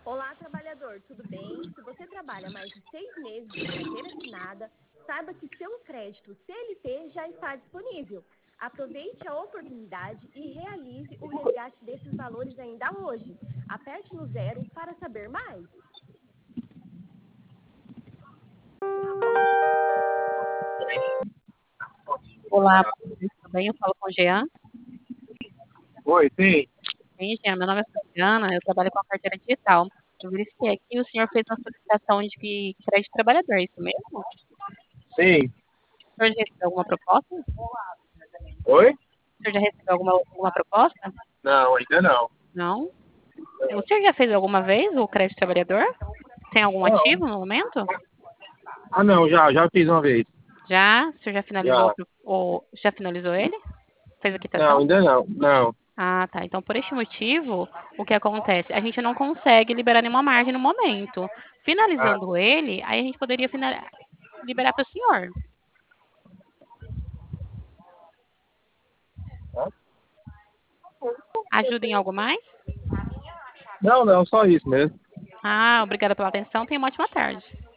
Olá, trabalhador, tudo bem? Se você trabalha mais de 6 meses em carteira assinada, saiba que seu crédito CLT já está disponível. Aproveite a oportunidade e realize o resgate desses valores ainda hoje. Aperte no 0 para saber mais. Olá, tudo bem? Eu falo com o Jean. Oi, sim. Sim, Jean, meu nome é Fabiana, eu trabalho com a carteira digital. Eu verifiquei aqui e o senhor fez uma solicitação de crédito trabalhador, é isso mesmo? Sim. O senhor já recebeu alguma proposta? Oi? O senhor já recebeu alguma proposta? Não, ainda não. Não? O senhor já fez alguma vez o crédito trabalhador? Tem algum Não. ativo no momento? Ah, não, já fiz uma vez. Já? O senhor já finalizou, Já. já finalizou ele? Fez a Não, quitação? ainda não. Não. Ah, tá. Então, por este motivo, o que acontece? A gente não consegue liberar nenhuma margem no momento. Ah, Finalizando ele, aí a gente poderia liberar para o senhor. Ajuda em algo mais? não, só isso mesmo. Ah, obrigada pela atenção. Tenha uma ótima tarde.